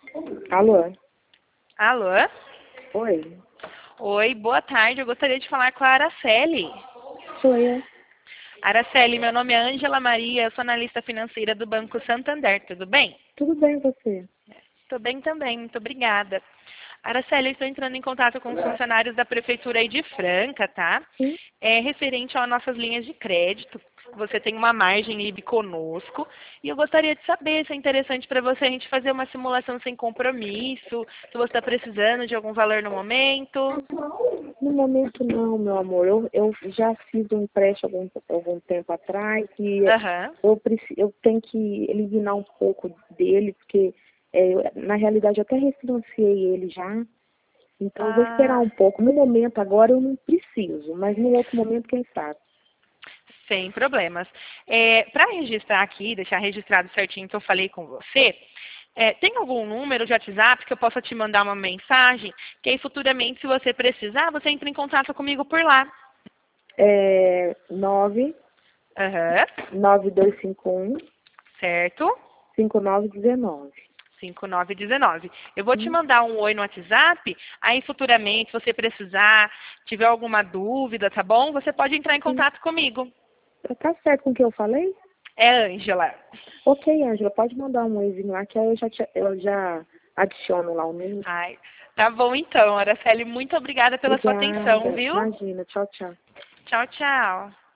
Alô? Alô? Oi? Oi, boa tarde. Eu gostaria de falar com a Araceli. Sou eu. Araceli, meu nome é Ângela Maria, eu sou analista financeira do Banco Santander, tudo bem? Tudo bem você? Tô bem também, muito obrigada. Araceli, eu estou entrando em contato com os funcionários da Prefeitura aí de Franca, tá? Sim? É referente às nossas linhas de crédito. Você tem uma margem livre conosco e eu gostaria de saber se é interessante para você a gente fazer uma simulação sem compromisso, se você está precisando de algum valor no momento. No momento não, meu amor. Eu já fiz um empréstimo algum tempo atrás e Aham. eu tenho que eliminar um pouco dele, porque na realidade eu até refinanciei ele já. Então eu vou esperar Ah, um pouco. No momento agora eu não preciso, mas no outro momento quem sabe. sem problemas. Para registrar aqui, deixar registrado certinho que eu falei com você, tem algum número de WhatsApp que eu possa te mandar uma mensagem? Que aí futuramente, se você precisar, você entra em contato comigo por lá. É Aham, 99251 certo? 5919. 5919. Eu vou te mandar um oi no WhatsApp, aí futuramente, se você precisar, tiver alguma dúvida, tá bom? Você pode entrar em Sim. contato comigo. Tá certo com o que eu falei? É Ângela. Ok, Ângela, pode mandar um oizinho lá que aí eu já adiciono lá o número. Ai, tá bom então, Araceli. Muito obrigada pela sua atenção, Obrigada. viu? Imagina. Tchau, tchau. Tchau, tchau.